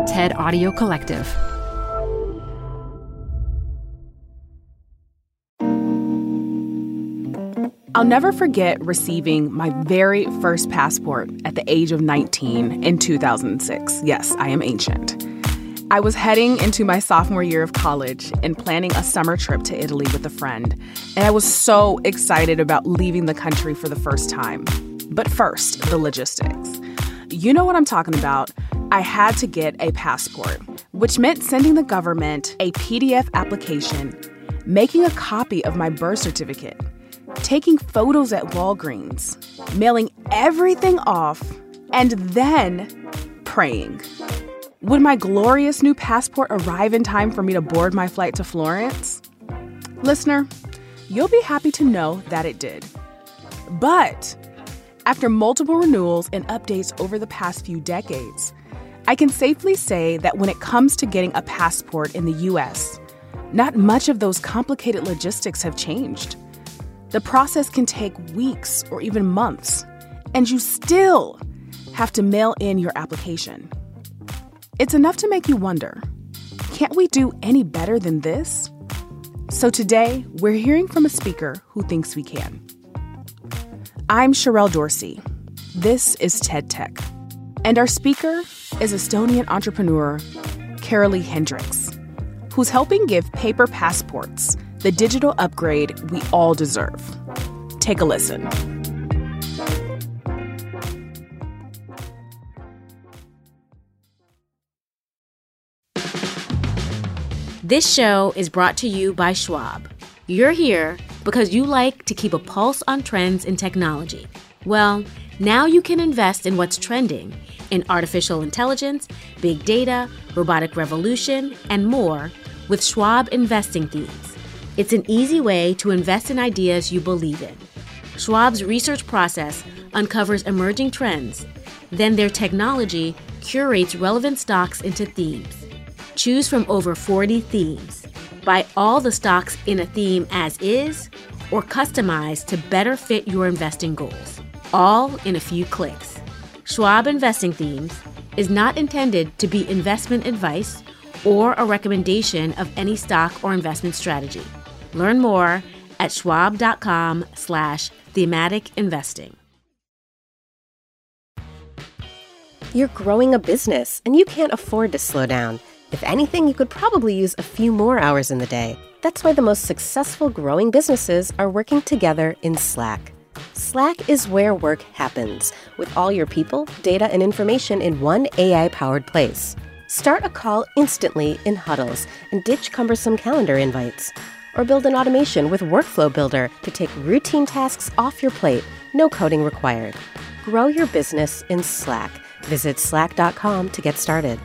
TED Audio Collective. I'll never forget receiving my very first passport at the age of 19 in 2006. Yes, I am ancient. I was heading into my sophomore year of college and planning a summer trip to Italy with a friend, and I was so excited about leaving the country for the first time. But first, the logistics. You know what I'm talking about. I had to get a passport, which meant sending the government a PDF application, making a copy of my birth certificate, taking photos at Walgreens, mailing everything off, and then praying. Would my glorious new passport arrive in time for me to board my flight to Florence? Listener, you'll be happy to know that it did. But after multiple renewals and updates over the past few decades, I can safely say that when it comes to getting a passport in the U.S., not much of those complicated logistics have changed. The process can take weeks or even months, and you still have to mail in your application. It's enough to make you wonder, can't we do any better than this? So today, we're hearing from a speaker who thinks we can. I'm Sherelle Dorsey. This is TED Tech. And our speaker is Estonian entrepreneur Kerli Hendriks, who's helping give paper passports the digital upgrade we all deserve. Take a listen. This show is brought to you by Schwab. You're here because you like to keep a pulse on trends in technology. Well, now you can invest in what's trending in artificial intelligence, big data, robotic revolution, and more with Schwab Investing Themes. It's an easy way to invest in ideas you believe in. Schwab's research process uncovers emerging trends. Then their technology curates relevant stocks into themes. Choose from over 40 themes. Buy all the stocks in a theme as is or customize to better fit your investing goals. All in a few clicks. Schwab Investing Themes is not intended to be investment advice or a recommendation of any stock or investment strategy. Learn more at schwab.com/thematic investing. You're growing a business and you can't afford to slow down. If anything, you could probably use a few more hours in the day. That's why the most successful growing businesses are working together in Slack. Slack is where work happens, with all your people, data, and information in one AI-powered place. Start a call instantly in huddles and ditch cumbersome calendar invites. Or build an automation with Workflow Builder to take routine tasks off your plate, no coding required. Grow your business in Slack. Visit slack.com to get started.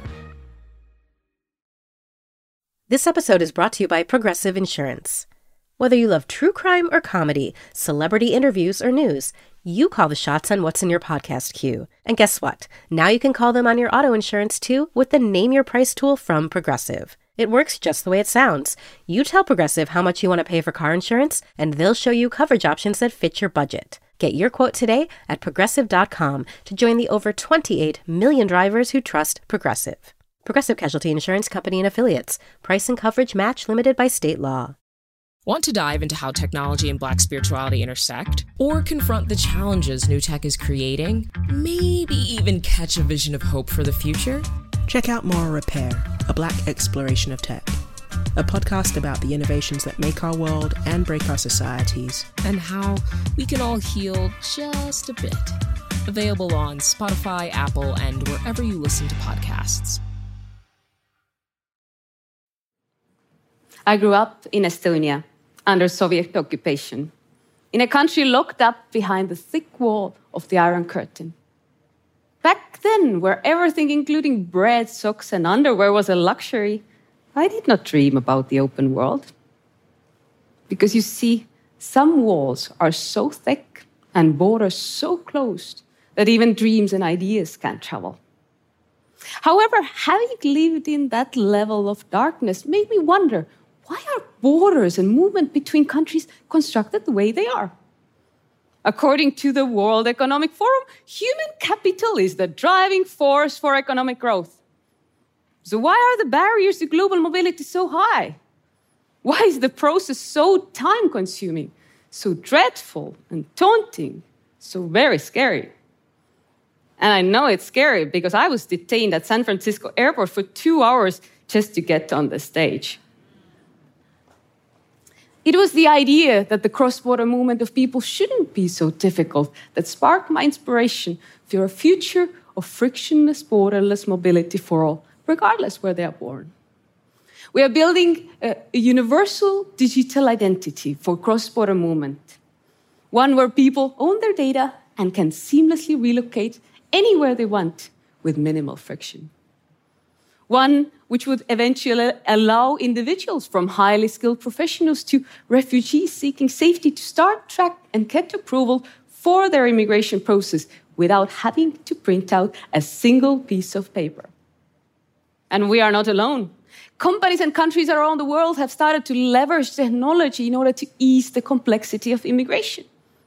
This episode is brought to you by Progressive Insurance. Whether you love true crime or comedy, celebrity interviews or news, you call the shots on what's in your podcast queue. And guess what? Now you can call them on your auto insurance too with the Name Your Price tool from Progressive. It works just the way it sounds. You tell Progressive how much you want to pay for car insurance, and they'll show you coverage options that fit your budget. Get your quote today at Progressive.com to join the over 28 million drivers who trust Progressive. Progressive Casualty Insurance Company and Affiliates. Price and coverage match limited by state law. Want to dive into how technology and Black spirituality intersect? Or confront the challenges new tech is creating? Maybe even catch a vision of hope for the future? Check out Moral Repair, a Black exploration of tech. A podcast about the innovations that make our world and break our societies. And how we can all heal just a bit. Available on Spotify, Apple, and wherever you listen to podcasts. I grew up in Estonia under Soviet occupation, in a country locked up behind the thick wall of the Iron Curtain. Back then, where everything, including bread, socks, and underwear, was a luxury, I did not dream about the open world. Because you see, some walls are so thick and borders so closed that even dreams and ideas can't travel. However, having lived in that level of darkness made me wonder, why are borders and movement between countries constructed the way they are? According to the World Economic Forum, human capital is the driving force for economic growth. So why are the barriers to global mobility so high? Why is the process so time-consuming, so dreadful and daunting, so very scary? And I know it's scary because I was detained at San Francisco airport for 2 hours just to get on the stage. It was the idea that the cross-border movement of people shouldn't be so difficult that sparked my inspiration for a future of frictionless, borderless mobility for all, regardless where they are born. We are building a universal digital identity for cross-border movement, one where people own their data and can seamlessly relocate anywhere they want with minimal friction. One which would eventually allow individuals from highly skilled professionals to refugees seeking safety to start, track, and get approval for their immigration process without having to print out a single piece of paper. And we are not alone. Companies and countries around the world have started to leverage technology in order to ease the complexity of immigration.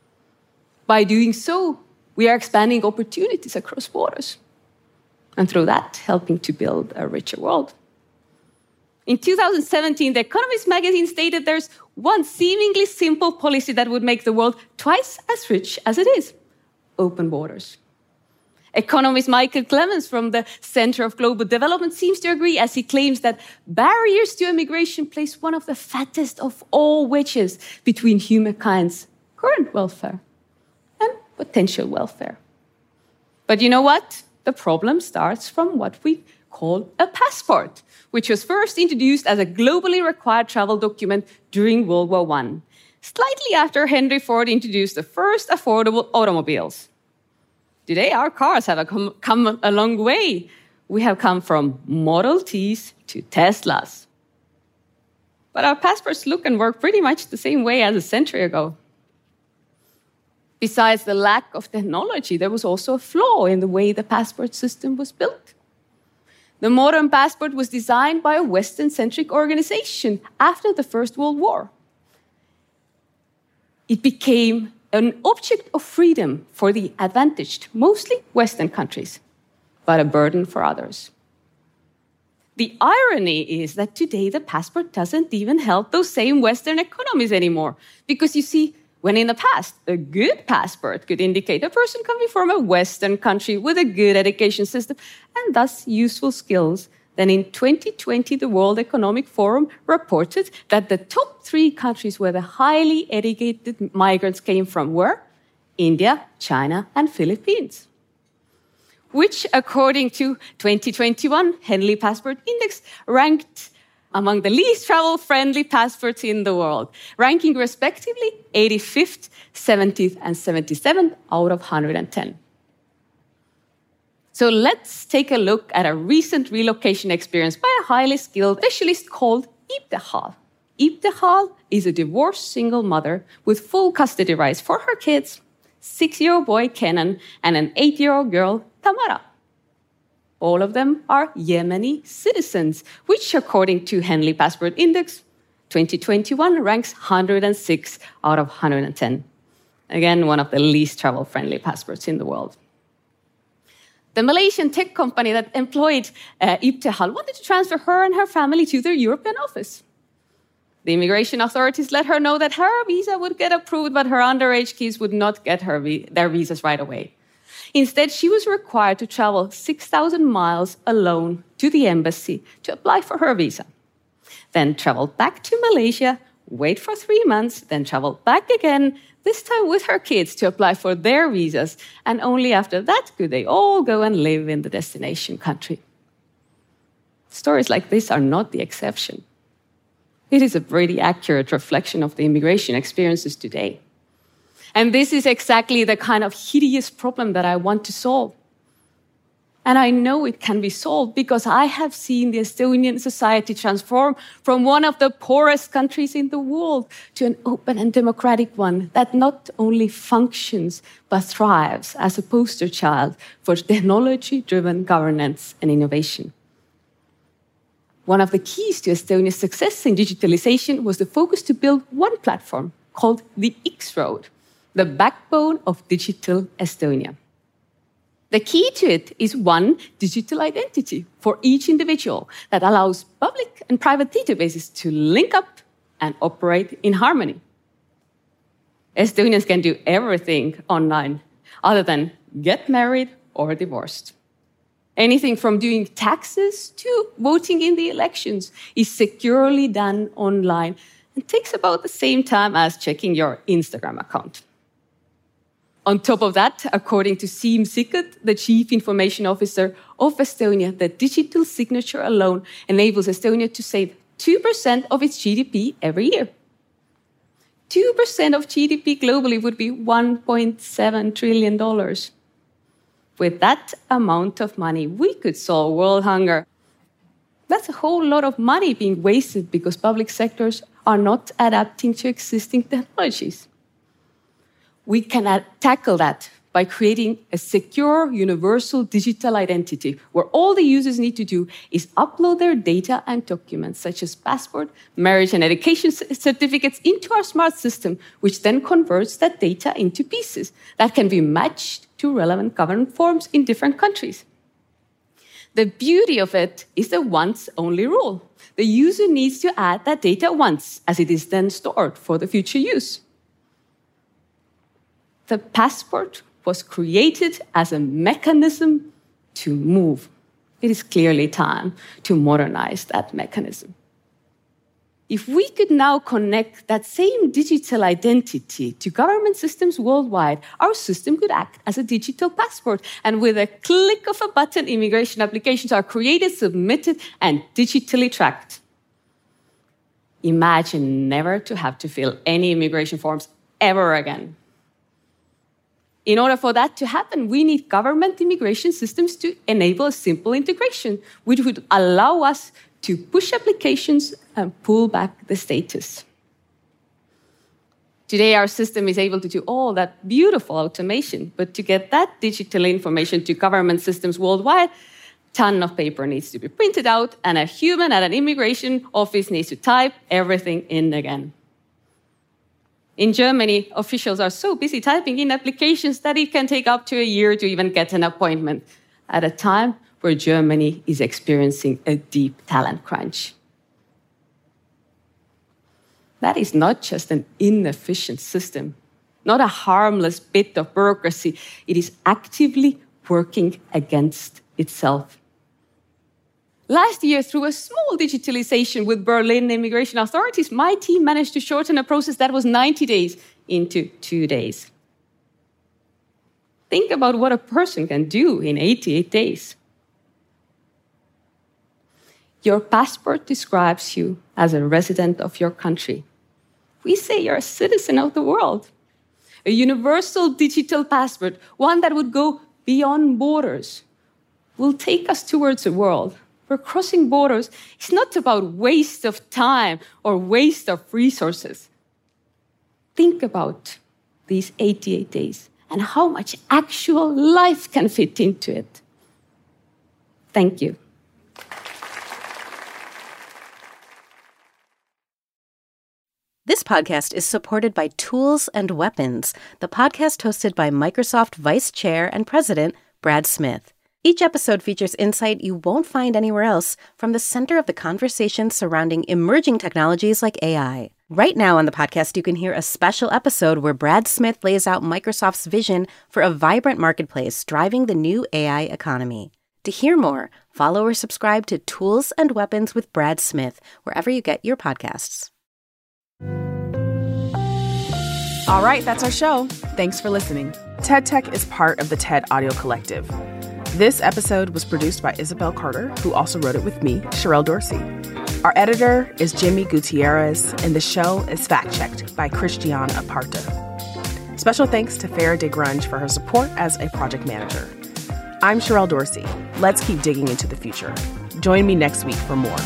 By doing so, we are expanding opportunities across borders, and through that, helping to build a richer world. In 2017, The Economist magazine stated there's one seemingly simple policy that would make the world twice as rich as it is: open borders. Economist Michael Clemens from the Center of Global Development seems to agree, as he claims that barriers to immigration place one of the fattest of all wedges between humankind's current welfare and potential welfare. But you know what? The problem starts from what we call a passport, which was first introduced as a globally required travel document during World War I, slightly after Henry Ford introduced the first affordable automobiles. Today, our cars have come a long way. We have come from Model Ts to Teslas. But our passports look and work pretty much the same way as a century ago. Besides the lack of technology, there was also a flaw in the way the passport system was built. The modern passport was designed by a Western-centric organization after the First World War. It became an object of freedom for the advantaged, mostly Western countries, but a burden for others. The irony is that today the passport doesn't even help those same Western economies anymore, because you see, when in the past, a good passport could indicate a person coming from a Western country with a good education system and thus useful skills, then in 2020, the World Economic Forum reported that the top 3 countries where the highly educated migrants came from were India, China, and Philippines, which, according to 2021 Henley Passport Index, ranked among the least travel-friendly passports in the world, ranking respectively 85th, 70th, and 77th out of 110. So let's take a look at a recent relocation experience by a highly skilled specialist called Ibtihal. Ibtihal is a divorced single mother with full custody rights for her kids, 6-year-old boy Kenan and an 8-year-old girl Tamara. All of them are Yemeni citizens, which, according to Henley Passport Index 2021, ranks 106 out of 110. Again, one of the least travel-friendly passports in the world. The Malaysian tech company that employed Ibtihal wanted to transfer her and her family to their European office. The immigration authorities let her know that her visa would get approved, but her underage kids would not get their visas right away. Instead, she was required to travel 6,000 miles alone to the embassy to apply for her visa. Then travel back to Malaysia, wait for 3 months, then travel back again, this time with her kids to apply for their visas, and only after that could they all go and live in the destination country. Stories like this are not the exception. It is a pretty accurate reflection of the immigration experiences today. And this is exactly the kind of hideous problem that I want to solve. And I know it can be solved because I have seen the Estonian society transform from one of the poorest countries in the world to an open and democratic one that not only functions but thrives as a poster child for technology-driven governance and innovation. One of the keys to Estonia's success in digitalization was the focus to build one platform called the X-Road, the backbone of digital Estonia. The key to it is one digital identity for each individual that allows public and private databases to link up and operate in harmony. Estonians can do everything online other than get married or divorced. Anything from doing taxes to voting in the elections is securely done online and takes about the same time as checking your Instagram account. On top of that, according to Siim Sikkut, the Chief Information Officer of Estonia, the digital signature alone enables Estonia to save 2% of its GDP every year. 2% of GDP globally would be $1.7 trillion. With that amount of money, we could solve world hunger. That's a whole lot of money being wasted because public sectors are not adapting to existing technologies. We can tackle that by creating a secure, universal digital identity where all the users need to do is upload their data and documents, such as passport, marriage, and education certificates into our smart system, which then converts that data into pieces that can be matched to relevant government forms in different countries. The beauty of it is the once-only rule. The user needs to add that data once, as it is then stored for the future use. The passport was created as a mechanism to move. It is clearly time to modernize that mechanism. If we could now connect that same digital identity to government systems worldwide, our system could act as a digital passport. And with a click of a button, immigration applications are created, submitted, and digitally tracked. Imagine never to have to fill any immigration forms ever again. In order for that to happen, we need government immigration systems to enable a simple integration, which would allow us to push applications and pull back the status. Today, our system is able to do all that beautiful automation, but to get that digital information to government systems worldwide, a ton of paper needs to be printed out, and a human at an immigration office needs to type everything in again. In Germany, officials are so busy typing in applications that it can take up to a year to even get an appointment, at a time where Germany is experiencing a deep talent crunch. That is not just an inefficient system, not a harmless bit of bureaucracy. It is actively working against itself. Last year, through a small digitalization with Berlin immigration authorities, my team managed to shorten a process that was 90 days into 2 days. Think about what a person can do in 88 days. Your passport describes you as a resident of your country. We say you're a citizen of the world. A universal digital passport, one that would go beyond borders, will take us towards a world where crossing borders is not about waste of time or waste of resources. Think about these 88 days and how much actual life can fit into it. Thank you. This podcast is supported by Tools and Weapons, the podcast hosted by Microsoft Vice Chair and President Brad Smith. Each episode features insight you won't find anywhere else from the center of the conversation surrounding emerging technologies like AI. Right now on the podcast, you can hear a special episode where Brad Smith lays out Microsoft's vision for a vibrant marketplace driving the new AI economy. To hear more, follow or subscribe to Tools and Weapons with Brad Smith wherever you get your podcasts. All right, that's our show. Thanks for listening. TED Tech is part of the TED Audio Collective. This episode was produced by Isabel Carter, who also wrote it with me, Sherelle Dorsey. Our editor is Jimmy Gutierrez, and the show is fact-checked by Christiana Aparta. Special thanks to Farah DeGrunge for her support as a project manager. I'm Sherelle Dorsey. Let's keep digging into the future. Join me next week for more.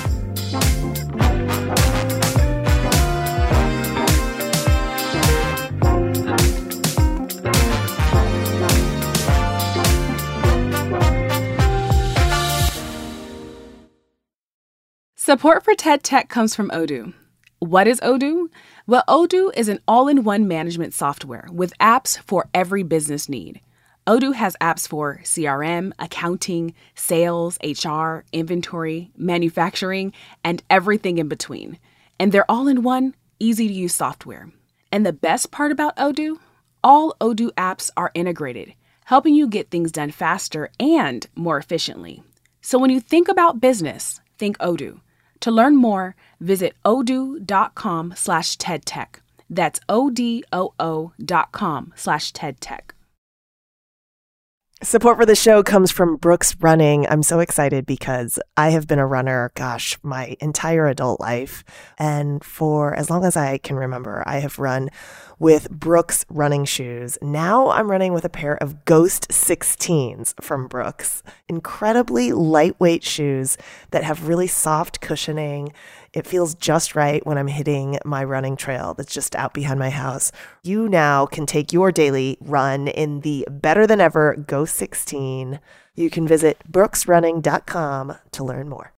Support for TED Tech comes from Odoo. What is Odoo? Well, Odoo is an all-in-one management software with apps for every business need. Odoo has apps for CRM, accounting, sales, HR, inventory, manufacturing, and everything in between. And they're all in one, easy-to-use software. And the best part about Odoo? All Odoo apps are integrated, helping you get things done faster and more efficiently. So when you think about business, think Odoo. To learn more, visit odoo.com/TEDTech. That's odoo.com/TEDTech. Support for the show comes from Brooks Running. I'm so excited because I have been a runner, my entire adult life. And for as long as I can remember, I have run with Brooks running shoes. Now I'm running with a pair of Ghost 16s from Brooks. Incredibly lightweight shoes that have really soft cushioning. It feels just right when I'm hitting my running trail that's just out behind my house. You now can take your daily run in the better than ever Ghost 16. You can visit brooksrunning.com to learn more.